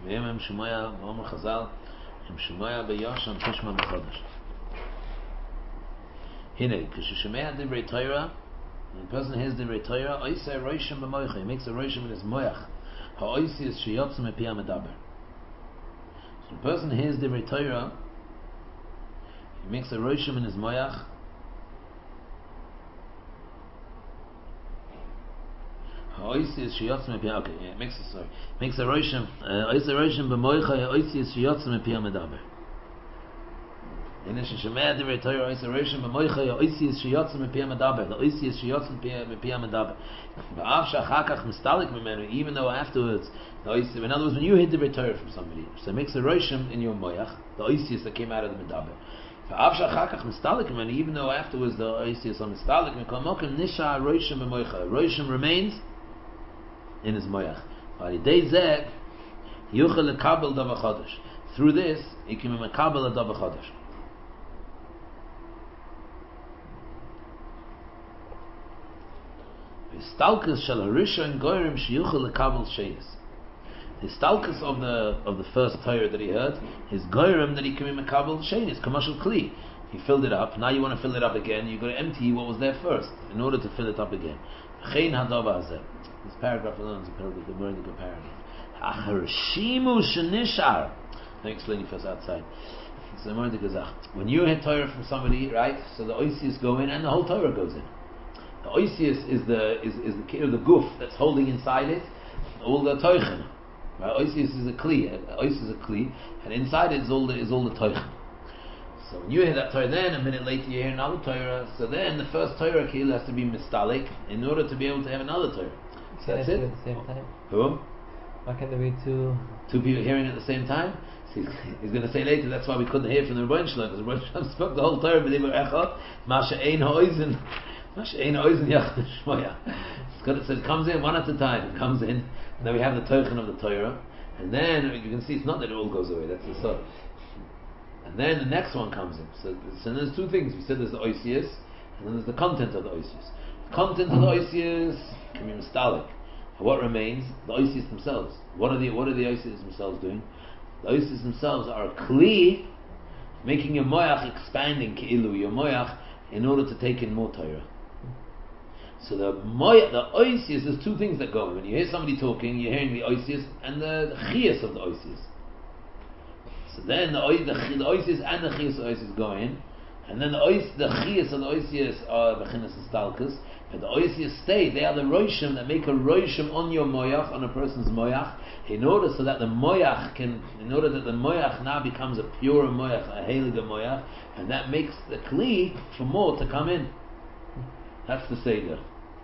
ואם הם שמויה, ואומר חז"ל, הם שמויה ביושם תשמע בחודש. הנה, כששומע דברי תורה, when a person hears דברי תורה, עושה רושם במויכה, he makes a רושם in his moyach. העושה שיוצא מפי המדבר. So a person hears דברי תורה, he makes a roshem in his moyach. Ha'oisius sheyotz mepi. Okay, yeah, makes a roshem. Roshem b'moicha. Ha'oisius sheyotz mepi ha'medaber. Ina sheshemeh divrei Torah. A roshem b'moicha. Ha'oisius sheyotz mepi ha'medaber. The oisius sheyotz mepi ha'medaber. V'av she'achar kach mistalik mimenu. Even though afterwards, in other words, when you hear divrei Torah from somebody, so it makes a roshem in your moyach, the oisius that came out of the medaber. Even though afterwards the oisius on mistalik, Roshem remains in his moyach. Through this, he can be makabel a davar chodesh. Histalkus shel harishon goyrim sheyuchel lekabel sheyis. The stalkus of the first Torah that he heard is goyrim that he can be makabel sheyis, commercial kli. He filled it up. Now you want to fill it up again. You've got to empty what was there first in order to fill it up again. This paragraph alone is a very good paragraph. Let me explain it first outside. When you hear Torah from somebody, right? So the oisius go in and the whole Torah goes in. The oisius is the goof that's holding inside it all the toichen. Right? Oisius is a kli. Oisius is a kli, and inside it is all the toichen. So when you hear that Torah, then a minute later you hear another Torah. So then the first Torah kil has to be mistalik in order to be able to have another Torah. So that's it. At the same time. Who? Why can't there be two people hearing at the same time? So he's going to say later that's why we couldn't hear from the Rebbeinu Shalom, because the Rebbeinu Shalom spoke the whole Torah b'divrei echad, masha ein ha'oizen yachad shmoya. So it comes in one at a time. It comes in, and then we have the tochen of the Torah, and then you can see it's not that it all goes away. That's the soul. And then the next one comes in. So there's two things. We said there's the oisius, and then there's the content of the oisius. The content of the oisius can be mistalik. And what remains? The oisius themselves. What are the oisius themselves doing? The oisius themselves are a kli, making your moyach expanding keilu, your moyach, in order to take in more Torah. So the oisius, there's two things that go in. When you hear somebody talking, you're hearing the oisius and the chiyas of the oisius. So then the oisius and the chiyas of the oisius go in, and then the chiyas of the oisius are bechinas and stalkus, but the oisius stay. They are the roshim that make a roshim on your moyach, on a person's moyach, in order that the moyach now becomes a pure moyach, a heilige moyach, and that makes the kli for more to come in. That's the seder.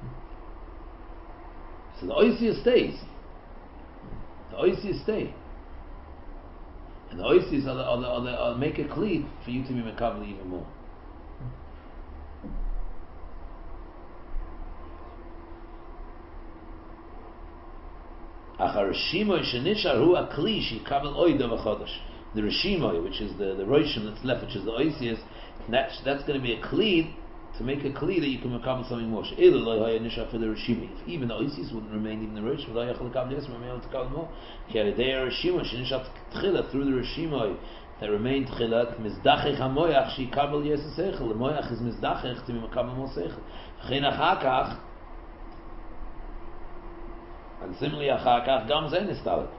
So the oisius stays. The oisius stay. And the oisius are make a kli for you to be makabel even more. The reshimoy, which is the roshim that's left, which is the oisius, that's going to be a kli, to make a kli that you can makabel something more. If even the oisius wouldn't remain, even the roshim, through the reshimoy that remained tchilat, mizdachich hamoyach shikabel yesesechel. The moyach is mizdachich to be makabel more sechel. And similarly, achakach gam zayin istalik.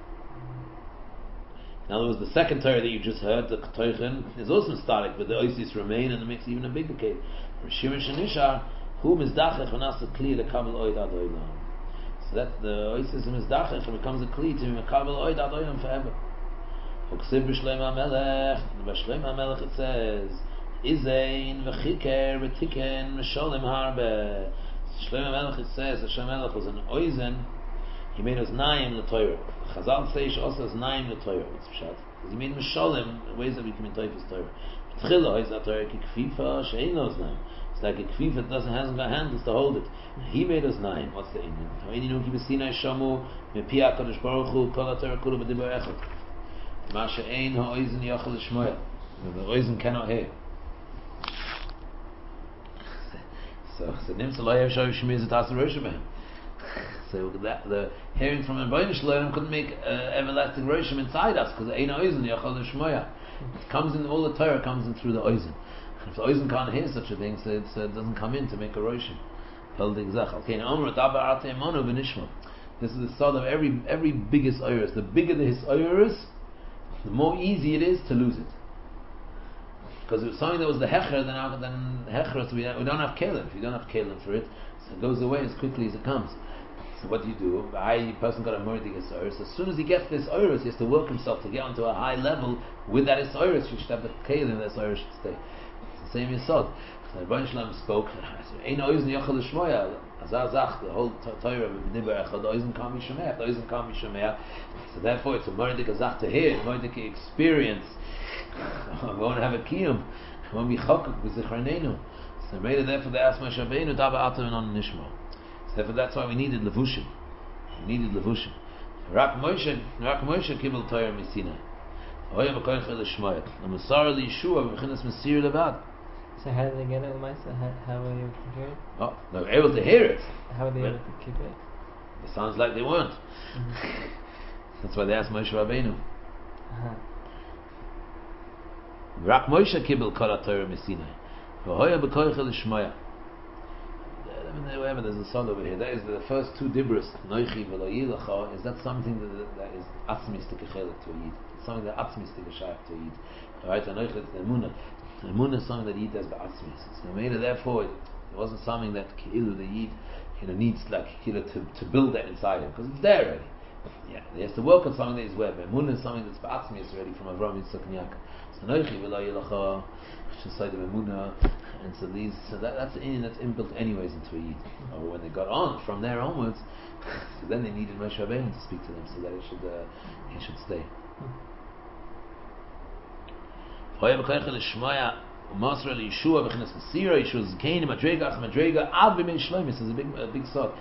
In other words, the second Torah that you just heard, the Tochen, is also stalik, but the oisius remain, and it makes even a bigger case. Rishim shenishar, hu mizdachich v'nas a kli lekabel oid ad oilam. So that the oisius mizdachich and becomes a kli to be makabel oid ad oilam forever. Uksiv b'shleim HaMelech, b'shleim HaMelech it says, Izein v'chiker v'tiken v'sholem harbe. Shlomo HaMelech it says, Hashem HaMelech was an oizen, he made us naim the Torah. Chazal say she also has naim the Torah. What's pshat? Because he made misholim, ways that we can make Torah. Tchila is that Torah kikfifa she'ein nos naim. It's like a kfifa that hasn't got handles to hold it. He made us naim. What's the inyan? Ha'ininu ki b'sinai shamu mepi HaKadosh Baruch Hu kol HaTorah kula b'dibar echad. Ma she'ein ha'oizen yachal l'shmoya. The oizen cannot hear. So nimsa lo yev shoy shmiz et hasa rosh So that the hearing from Rebbeinu Shalom couldn't make everlasting roshim inside us because ein oizen yachal l'shmoya. It comes in, all the Torah comes in through the oizen. If the oizen can't hear such a thing, so it doesn't come in to make a roshim. This is the start of every biggest oiris. The bigger the his oiris, the more easy it is to lose it. Because if something that was the hecher, then hecher, so we don't have kelim. If you don't have kelim for it, so it goes away as quickly as it comes. So what do you do? A person got a murdig iris. As soon as he gets this iris, he has to work himself to get onto a high level with that iris. You should have the kelim, that iris should stay. It's the same yesod. The Rebbeinu Shalom spoke. Ein oizen yachal l'shmoya. Azazach, the whole Torah with Nibber Echad, the oizen can't be shomea. The oizen can't be shomea. So therefore, it's a murdig azach to hear, a murdig experience. We won't have a kiyum. We won't be chokuk with zicharneinu. So made it therefore they asked Moshe Rabbeinu daba atam on nishmo. So therefore that's why we needed levushim. We needed levushim. Rak Moshe kibel Torah misina. Hoya b'koyach l'shmoyat. L'musar l'yeshua b'chinas mesir levad. So how did they get it, Lamaisa? How were they able to hear it? Oh, they were able to hear it. How were they able to keep it? It sounds like they weren't. That's why they asked Moshe Rabbeinu. Rak Moshe kibel kol Torah misina. Hoya b'koyach l'shmoyat. There's a song over here. That is the first two dibros. Noichi v'lo yilacha. Is that something that is atzmistik chelik to a yid? It's something that atzmistik shayach to a yid. Right? Noichi is the emunah. The emunah is something that yid does ba'atzmis. So made it therefore it wasn't something that ki'ilu the yid needs like to build that inside him because it's there already. Yeah, he has to work on something that is where emunah is something that's ba'atzmis already from Avraham Yitzchak and Yaakov. So noichi v'lo yilacha. Should say the emunah. And so that's inbuilt anyways into a yid. Or when they got on from there onwards, so then they needed Moshe Rabbeinu to speak to them so that he should stay. This is a big thought.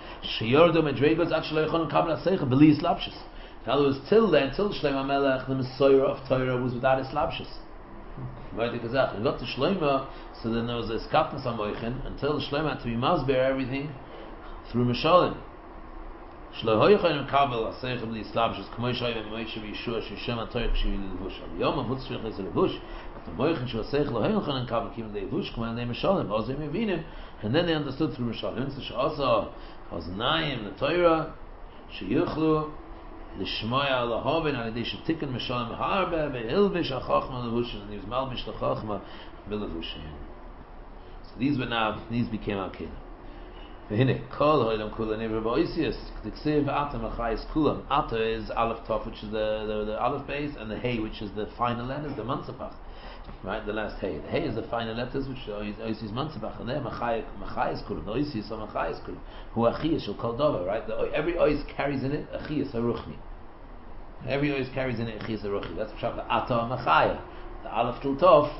In other words, till Shlomo Melech, the Messiah of Torah was without eslabshus. We got to Shlomo, so then there was a eskapnas amoichin until Shlomo had to be masber everything through Mishalim. Shlomo yochanim kabel asayich b'li slabshus k'moi shoyim Moshe v'Yeshua sheshem HaTorah k'shivili levush. Al yom avutz shlich is levush. The moichin shu asayich lo yochanim kabel kim levush k'moi alei Mishalim. Ozei mevinim, and then they understood through Mishalim. So she'asa haznayim the Torah sheyuchlu l'shmoya alahavin alidei shetikin Mishalim harbe ve'ilvish ha'chachma levushin, and he was malbish l'chachma v'levushin. So these became our kelim. V'hine kol ha'olam kula never ba'oisius t'ksiv atam achayis kulam. Ata is aleph tov, which is the aleph base, and the hey, which is the final letters, the mansapach. Right, the last hey. The hey is the final letters, which are oisius mansapach, and they're machayis kulam. The oisius are machayis kulam. Hu achiyas shel kol davar. Right, every ois carries in it achiyas haruchni. Every ois carries in it achiyas haruchni. That's what the ata machaya. The aleph til tov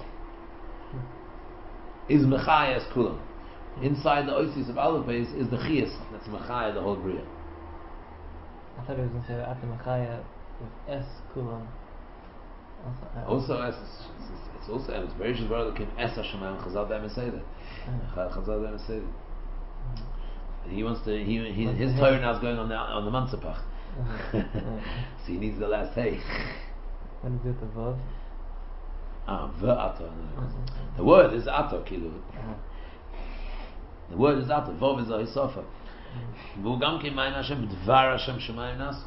is machayas kulam. Inside the oisius of aleph base is the chiyas. That's machaya, the whole bria. I thought it was going to say Ata Machaya with S kulam. Also S. It's also M. It's very shizbar that came S Hashemayim Chazal B'Emes Seder. Chazal B'Emes Seder. He wants to. His Torah now is going on the Mansapach. So he needs the last hey. When is it the Vav? V'Ata. The word is Ata Kilu. The word is Ata. Vav is Ahisofa. V'u gam ki ma'in Hashem b'dvar Hashem Shemayim Nasu.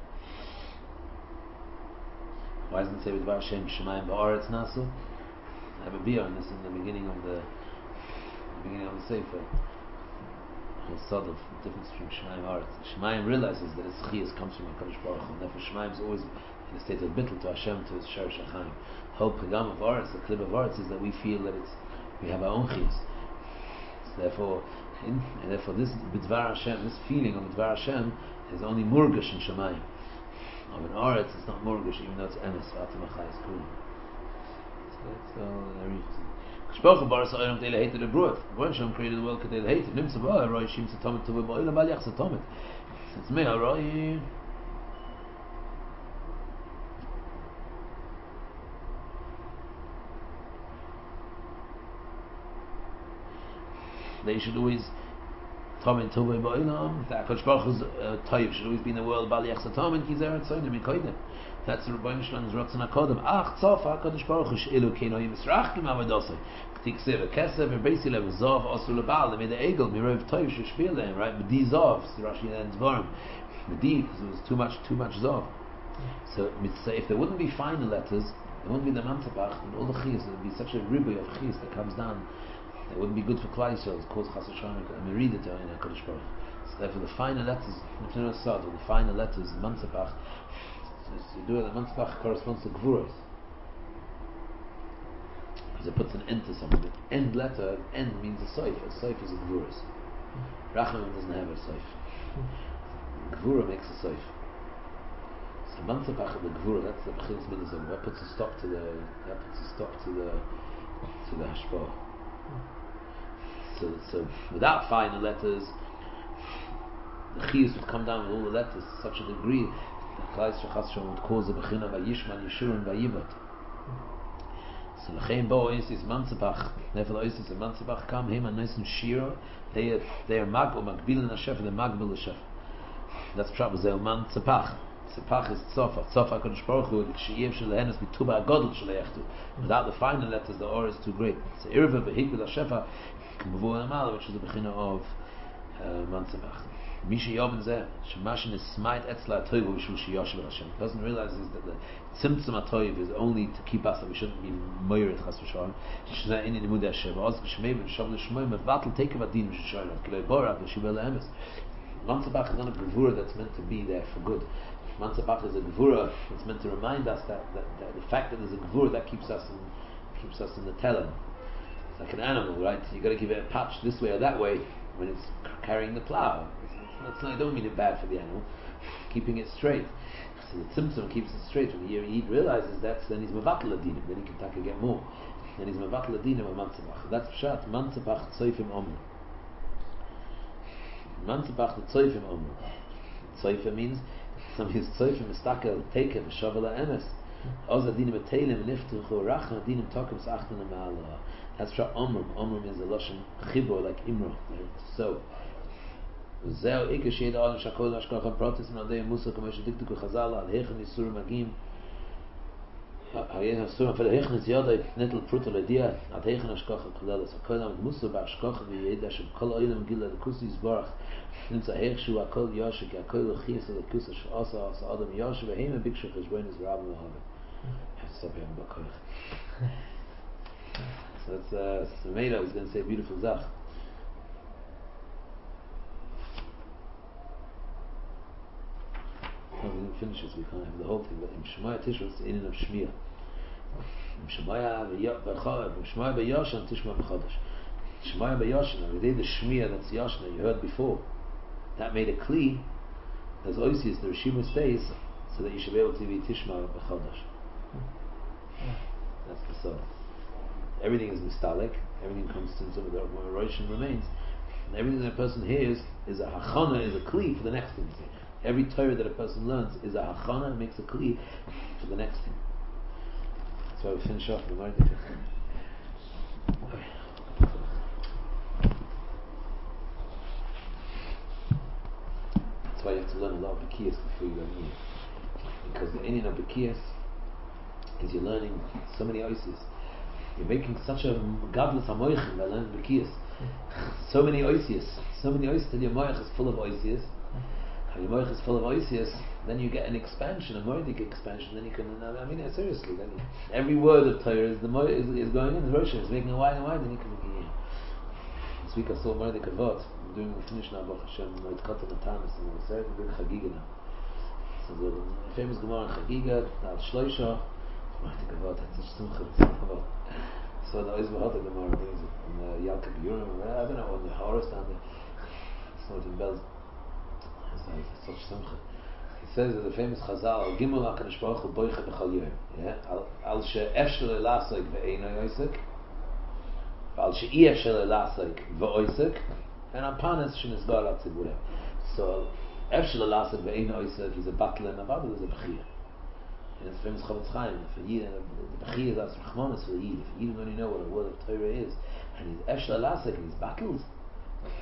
Why doesn't it say b'dvar Hashem Shemayim ba'aretz Nasu? I have a beer on this in the beginning of the Sefer. Sod of the difference between Shemayim and Aretz. Shemayim realizes that its chiyas comes from HaKadosh Baruch Hu, and therefore Shemayim is always in a state of bittul to Hashem, to his Sherish HaChaim. Whole pagam of Aretz, the klib of Aretz, is that we feel that we have our own chiyas. So therefore this b'dvar Hashem, this feeling of b'dvar Hashem is only murgash in Shemayim. Of an Aretz, it's not murgash, even though it's emes v'atam achayis kulam. So that's all the reason. Shpoch baras olam teile hated abroad. When Hashem created the world, teile hated. Nim sabah roi shim tzatomet tova ba'olam bal yach tzatomet. It's me roi. They should always Tomin Tovei Ba'ilam, that HaKadosh Baruch Hu's Toiv should always be in the world, Bali Yechsa Tomin, Kizer Tzoyim, Mikoidim. That's the Rebbeinu Shalom's Ratzon HaKodem. Ach, Tzofa, HaKadosh Baruch Hu, She'ilu Keino Yisrachkim Avadosai. Tiksiv, Kesev, Beisi Lev, Zov, Osur Lebal, they made the Egel, Mirov Toiv, Sheshpil them, right? B'di Zov, Rashi and Dvarim. B'di, because it was too much Zov. So if there wouldn't be final letters, there wouldn't be the Mantabach, and all the Chiyas, there would be such a ribbon of Chiyas that comes down. It wouldn't be good for Klal Yisrael. It causes Chas V'Shalom and Merida to in HaKadosh Baruch. So therefore, the final letters, the final letters, Mantzabach, you do it. The Mantzabach corresponds to Gvuros, because it puts an end to something. The end letter, end means a soif. A soif is a Gvuros. Rachamim doesn't have a soif. Gvura makes a soif. So Mantzabach of the Gvura, that's the B'chilas Minazim. That puts a stop to the Hashpah. So without final letters, the Chiyus would come down with all the letters to such a degree that Klal Yisrael Chas V'Shalom would cause a Bechina by Yishman, Yeshurun, by Yivat. So the Chaim Bo Oasis Mantzabach, therefore the Oasis of Mantzabach come, Hema Noisim Shira, they are Mag or Magbil and Hashefa, they're Magbil Hashefa. That's Pshat B'Zel Mantzabach. Tzapach is Tzofa. Tzofa HaKadosh Baruch Hu, She'yev Shel Lehenes B'Tuba HaGodel Shel Le'echtu. Without the final letters, the Or is too great. So Irva B'Hik B'La Shefa, K'Mavur Amal, which is the Bechina of Mantzabach. Misha Yobin Zeh, Shemashin is Smite Etzla HaToiv, V'Shul Sheyoshev Hashem. The person realizes that the Tzimtzum HaToiv is only to keep us, that we shouldn't be Moirit Chas V'Shalom. Sh'nei Ini Limudei Hashem. Oz B'Shmei B'Shav L'Shmoi, Mevatel Tekev Adin V'Shalom. K'lei Borat V'Shibel Emes. Mantzabach is not a Gevura that's meant to be there for good. Mantzabach is a Gevura that's meant to remind us that the fact that there's a Gevura that keeps us in the telem. It's like an animal, right? You got to give it a patch this way or that way when it's carrying the plow. I don't mean it bad for the animal. Keeping it straight. So the Tzimtzum keeps it straight. When the Yid realizes that, then he's Mevatel Adinim. Then he can take get more. Then he's Mevatel Adinim of Mantzabach. That's Pshat. Mantzabach Tzoifim Omer. Mantzabach the Tzoifim Omer. Tzoifim means somebody's Tzoifim Mistakel Tekev Shavel Emes. Oz Adinim Etelim Niftuchu Rachma Adinim Tokim Sachtan Ma'ala. That's Pshat Omer. Omer means a Lashon Chibor, like Imra. So Zeo Ikesh Yed Alam Shakol Ashkocha Protis Nodei Musa Kamesh Diktuku Chazal Al Hechen Yisur Magim Hayeh Yisur Fel Hechen Yodai Netel Pruto Ledia Ad Hechen Ashkocha Kodelas Akol Am Musa Ba'ashkocha V'Yeda Shem Kol Oilam Gila L'Kusi Yisbarach Nimtza Heich Shu Akol Yoshik Akol L'Chias L'Kusa Sh'Asa Asa Adam Yoshik V'Heim Bikshu Cheshboin Is Rabbi Mohammed. I have to stop here in Bakoich. So that's Meira is going to say a beautiful Zach. We didn't finish this, we can't have the whole thing, but in Shemaya Tishma it's in of Shmiya. In Shemaya B'Yoshan Tishma B'Chodesh. Shemaya B'Yoshan, the day the Shmiya, that's Yoshan that you heard before, that made a Kli, there's Oisius, the Rishima space, so that you should be able to be Tishma B'Chodesh. That's the soul. Everything is Mistalik, everything comes to some of the Roshan remains, and everything that a person hears is a Hachana, is a Kli for the next thing. Every Torah that a person learns is a hachana and makes a kli for the next thing. That's why we finish off the Mardika. That's why you have to learn a lot of Bekiyas before you learn Yiddish. Because the ending of Bekiyas is you're learning so many oises. You're making such a gadlus hamoichin by learning Bekiyas. So many oises till your moich is full of oises. Your moich is full of oisius, then you get an expansion, a moedik expansion. Then you can, seriously. Then every word of Torah is is going in. The Rosh is making a wide and wide. Then you can make it. This week I saw moedik avot. We finished now Baruch Hashem moed katan and tanis, and we're starting to do Chagiga now. So the famous Gemara in Chagiga al Shloisha moedik avot. That's such simcha. So the Oiz Mahota Gemara and the Yalka B'Yurim. I don't know on the Horus down there. So it in bells. It's such simcha. He says that the famous Chazal, Gimel HaKadosh Baruch Hu boicha b'chal yom, al she'efshel elasoik ve'eino yoisik, al she'efshel elasoik ve'oisik, and apanes she'nizbar al tziburem. So, efshel elasoik ve'eino yoisik is a battle and avadu is a b'chir. And it's famous Chavetz Chaim. For Yid, the b'chir is as rachmanis for the Yid. If Yid only know what a word of Torah is, and he's efshel elasoik and he's battles,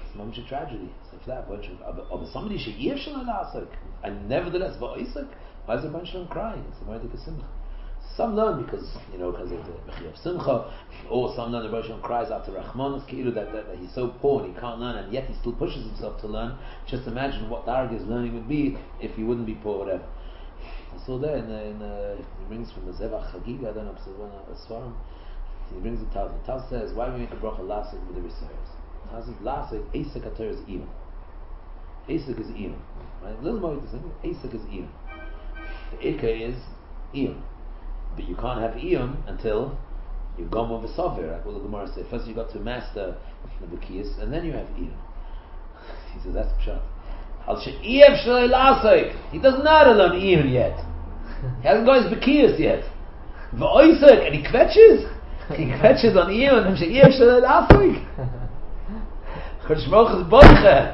mamish a tragedy. So for that, but somebody she'iev shalom lasik, and nevertheless, va'isik, why is the bunch of them crying? It's a ma'adik simcha. Some learn because because of the Mechi of Simcha, or some learn the Rosh Hashanah cries out to Rahman, that he's so poor and he can't learn, and yet he still pushes himself to learn. Just imagine what Darga's learning would be if he wouldn't be poor, whatever. I saw there he brings from the Zevach Chagiga, I don't know if it's one of Svarim, he brings the Taz. The Taz says, why do we make a bracha lasik with the Risaris? Taz says, lasik, Asik Ater is even. Asik is even. Right? A little more to say, Asik is even. The Ikka is even. But you can't have iyum until you gomo v'savir. Like what the Gemara said. First you got to master the bekiyas, and then you have iyum. He says that's pshat. Al she'iev shloi lasik. He doesn't know how to learn iyum yet. He hasn't got his bekiyas yet. V'oisik, and he kvetches. He kvetches on iyum, and she'iev shloi lasik. Chodesh Baruch is boiche.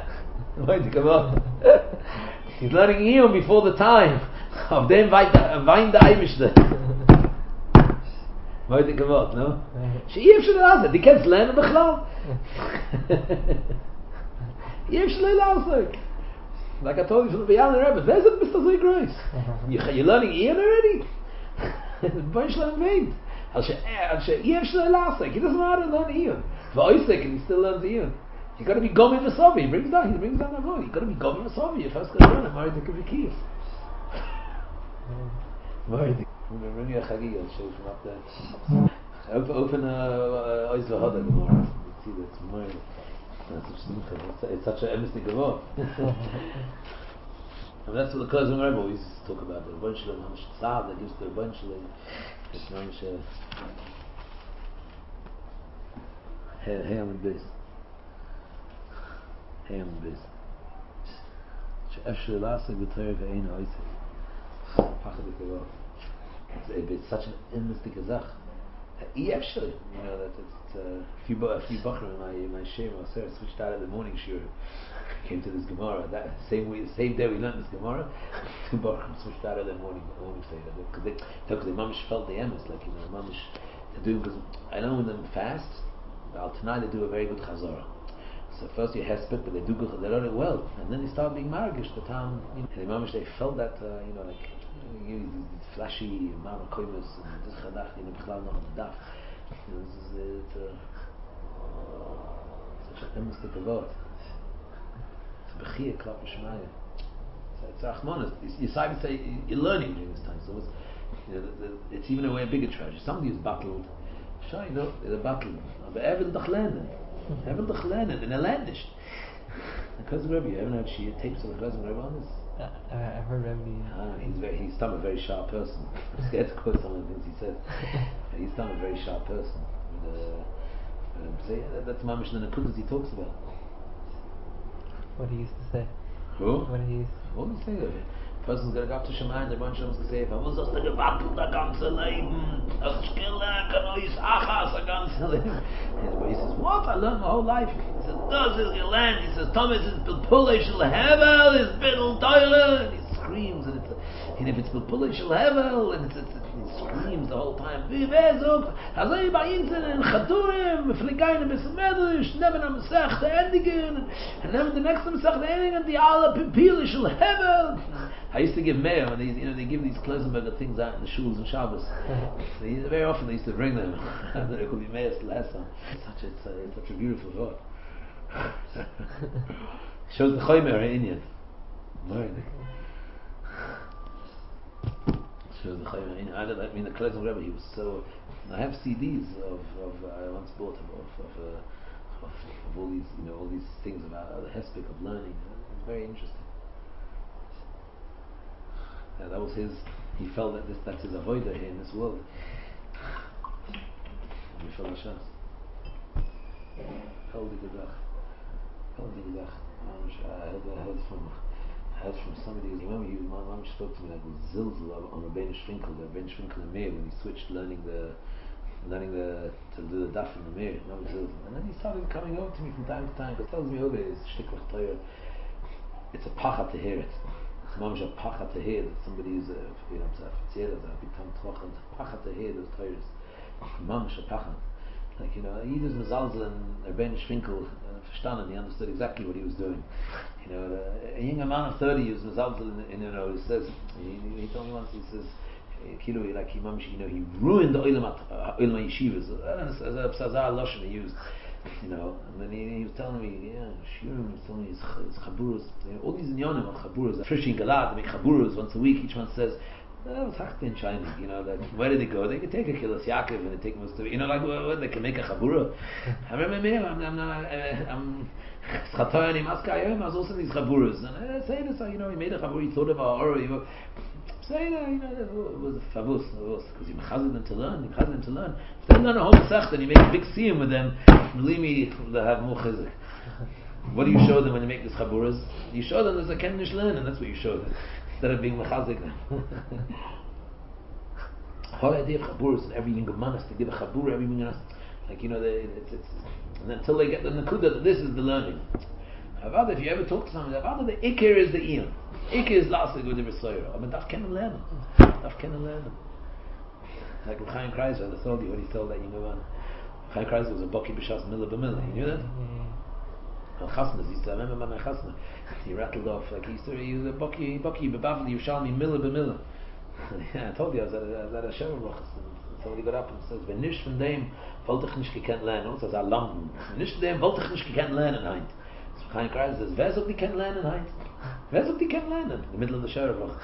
He's learning iyum before the time of dem wein der Eibishter. Moite gewollt, no? She'iev shel lasik. Die kannst lernen bechlal. Iev shel lasik. Like I told you from the B'yalin Rebbe, there's it, Mr. Zay Grace. You're learning Ian already? Bunch learn vein. Iev shel lasik. He doesn't know how to learn Ian. V'oisik, and he still learns Ian. You got to be gomi v'savi. He brings down that voice. You got to be gomi v'savi. You're first going to learn it. Married the Kivikiyas. Married. Bring me a chagig, I'll show you from up there. Open Oiz V'Hoda Gemara. See that's more. It's such an emistic Gemara. And that's what the Kozim Rebbe always talk about. The Rebbein Shalom, how much tzad that gives to the Rebbein Shalom. It's how much Hayam and Biz. Hayam and Biz. She'ef Sh'elasik B'Torah Ve'ein Oisik. Pachadik Gemara. It's such an mystic azach. Actually, that it's a few bachrim in my shema switched out of the morning shiur. Came to this Gemara. That same day we learned this Gemara. Two bachrim switched out of the morning seder because they mamish felt the emes mamish they do because I know when them fast. Tonight they do a very good chazara. So first you hesped, but they do good. They learn it well, and then they start being margish. The time and the mamish they felt that these flashy marakoimus and this chadach b'chlal noch on the daf. It's such a mystic avot. It's a bechiyah klap b'shmaya. It's rachmanis. You say you're learning during this time, so it's even a way bigger treasure. Somebody who's battled, they're battled. But Evan Dachlenen in a landish. The Kozim Rebbe, you haven't heard Shia tapes of the Kozim Rebbe on this? I've heard Rebbe. He's a very sharp person. I'm scared to quote some of the things he says. He's a very sharp person. That's mamish the nakudas he talks about. What he used to say. Who? What he used to What did he say? Person's going to go up to Shemayim, the bunch of them say, if I was just to gewattelt das ganze Leben, das Schkille, kann euch achas, das ganze Leben. And he says, what? I learned my whole life. He says, das ist your land. He says, Thomas is Pilpulish Hevel, is Biddle Toilet. And he screams, and if it's Pilpulish Hevel, and he screams the whole time, wie wezuk, hazoi bei Inzen, and Chaturim, Fligainen bis Medrash, nehmen am Sech, the Endigen, and nehmen the next am Sech, the Endigen, die alle Pilpulish Hevel. I used to give mayor, and they give these Klosenberger things out in the shuls and Shabbos. Very often they used to bring them. And then it could be mayor's last time. It's such a beautiful thought. Shows the Choymer in Indian. Shows the Choymer in Indian. I mean, the Klosen Rebbe, he was so. I have CDs of I once bought of all these all these things about the hespik of learning. It's very interesting. That was his. He felt that's his avodah here in this world. I heard from somebody. Remember, my mom spoke to me like with zilzul on Rabbeinu Shvinkel, the Rabbeinu Shvinkel and Meir, when he switched learning to do the daf in the Meir. And then he started coming over to me from time to time because he tells me, okay, it's shtiklach Torah. It's a pacha to hear it. Mamish a pacha to hear that somebody is become trochen. Pacha to hear those Torahs. Mamish a pacha. Like Yidus Mezalzel and Rabbeinu Shvinkel verstanden. He understood exactly what he was doing. You know, a young man of 30 is result in you know, he says, he told me once, he says, Kilo, like he ruined the Olam Yeshivas. As a Psazar Lashon he used, you know. And then he was telling me, Shurim, he was telling me his Chaburos, all these inyanim of Chaburos, Frisch in Galad, they make Chaburos once a week. Each one says, what's Hachte in China? You know, like, where did they go? They could take a Kilos Yaakov and they take most of it. You know, like, what, they can make a Chabura. I remember me, I'm Chatoyani Maskayim, I was also in these Chaburos. And I say this, you know, he made a Chabur, he thought about Oro, say that, you know, it was favus, because you mechazed them to learn, If they learn a whole Masech, then you make a big siyum with them, believe me, they'll have more chizuk. What do you show them when you make these chaburas? You show them there's a ken nishlein, and that's what you show them, instead of being mechazik them. The whole idea of chaburas, and every yingaman has to give a chabur, every yingaman, like, you know, it's and until they get the nakuda that this is the learning. However, if you ever talk to someone, the ikir is the iyam. Ikir is lastig with the Besoira. I mean, daf kennen lernen. Like Chaim Kreiser, I told you when he told that young man. Chaim Kreiser was a Baki B'Shas Miller B'Miller. You knew that? Al Chasnas, he used to, I remember my Chasna. He rattled off, like he was a Baki B'Bavli Yerushalmi Miller B'Miller. Yeah, I told you, I was at a Shem Rochas, and somebody got up and says, wenn nicht von dem, wollte ich nicht gekannt lernen. Also, er London. Wenn nicht von dem, wollte ich nicht gekannt lernen, Heint. So Chaim Kreiser says, wer soll die kennen lernen, Heint? Where's what you can learn in the middle of the Sherevach?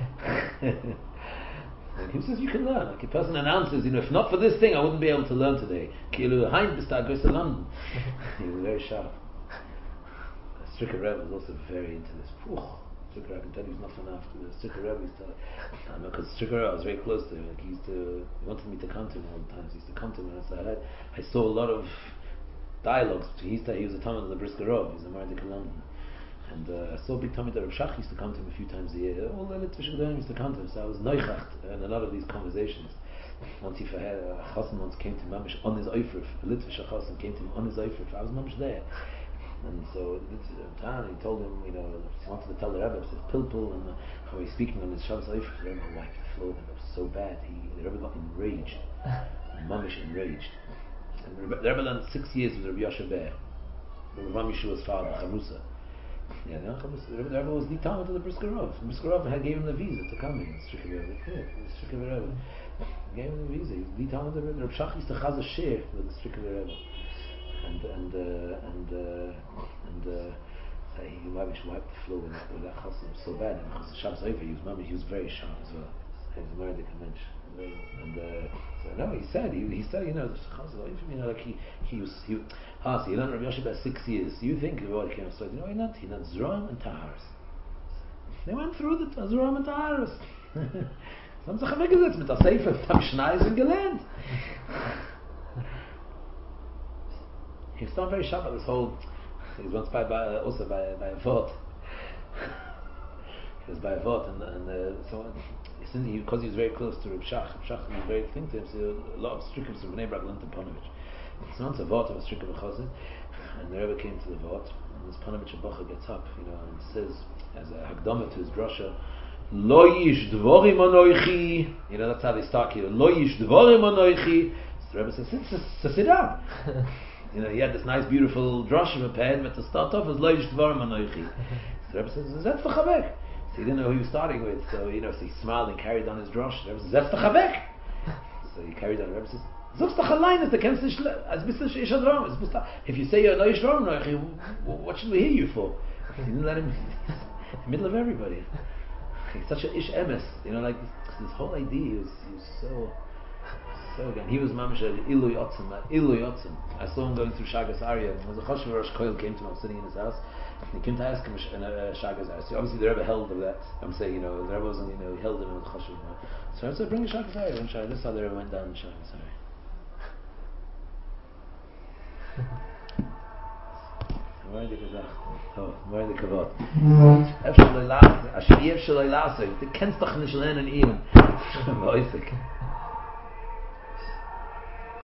Who says you can learn? Like a person announces, you know, if not for this thing, I wouldn't be able to learn today. Kilu Hein Bistad goes to London. He was very sharp. Stricker Rebbe was also very into this. Stricker, I can tell you, he's not from after the Stricker Rebbe used to, because Stricker Rebbe, I was very close to him. Like he wanted me to come to him all the time. He used to come to me, and I saw a lot of dialogues. He was a Talmud of the Brisker Rov. He was a Mardik in London. And I saw big Talmud that Reb Shach used to come to him a few times a year. All the Litvish Gedolim used to come to him. So I was noichacht in a lot of these conversations. Once a Chassan once came to Mamish on his Eifrif. A Litvish Chassan came to him on his Eifrif. I was Mamish there. And so he told him, you know, he wanted to tell the Rebbe, he says, Pilpul, and how he's speaking on his Shabbos Eifrif. The Rebbe wiped the floor, and it was so bad. The Rebbe got enraged. Mamish enraged. And the Rebbe learned 6 years with Rabbi Yosha Ber, Rabbi Mishua's father, Chamusa. Yeah, the Rebbe was the Talmud of the Brisker Rov. The Brisker Rov gave him the visa to come here. Stricker Rebbe gave him the visa. He was the Talmud of the Rebbe. Reb Shach used to chaz a share with the Stricker Rebbe, and he wiped the floor with that chassan. It was so bad. And because the Shabbos over, he was very sharp as well. He was a Mordek Mensch. And so no, he said, you know, like so he learned Rabbi Yoshe about 6 years. You think what he came to, you know, he learned Zoram and Taharis. They went through the Zoram and Taharis. Some Sachen weggesetzt mit der Seife, am Schneisen gelernt. He was not very sharp at this whole. He was once also by a Vot. He was by a Vot, and so because he was very close to Reb Shach was very thing to him, so a lot of strickers from Bnei Brak learned to Ponovich. So once a Vot of a stricker of a Chazan, and the Rebbe came to the Vot, and this Ponovich Abacha gets up, you know, and says, as a Hagdama to his drasha, Lo yish dvorim anoichi, you know, that's how they start here, Lo yish dvorim anoichi. So the Rebbe says, sit down. You know, he had this nice, beautiful drasha prepared, but to start off as Lo yish dvorim anoichi. So the Rebbe says, Zet v'chavek. So he didn't know who he was starting with, so you know, so he smiled and carried on his drosh. The Rebbe says, "Zef t'chavek." So he carried on. The Rebbe says, "Zuf t'chalein is the kennst nicht as bist du ish adram. If you say you're no ish adram, what should we hear you for?" He didn't let him in the middle of everybody. He's such an ish emes, you know, like this whole idea. He was so again. He was mamish ilu yotzim. I saw him going through Shagas Arya. There was a Choshev Rosh Koil came to him. I was sitting in his house. And he came to ask him Shagas Arya. So obviously the Rebbe held of that. I'm saying, you know, the Rebbe wasn't, you know, he held him in the Choshev. So I said, bring a Shagas Arya. This is how the Rebbe went down in Shagas Arya. Moed gesagt. Moed kavod. Efshel loy las, asher yefshel loy las. Du kennst doch nicht lernen ihm. Weißt du?